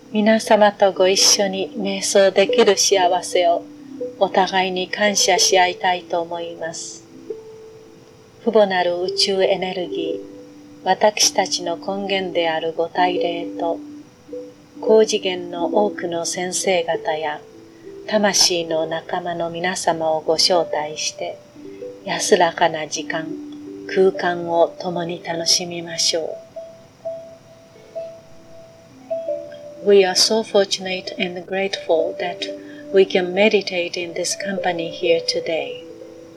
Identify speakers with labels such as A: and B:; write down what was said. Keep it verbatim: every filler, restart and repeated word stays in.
A: 皆様とご一緒に瞑想できる幸せをお互いに感謝し合いたいと思います。父母なる宇宙エネルギー、私たちの根源であるご体霊と、高次元の多くの先生方や魂の仲間の皆様をご招待して、安らかな時間、空間を共に楽しみましょう。We are so fortunate and grateful that we can meditate in this company here today.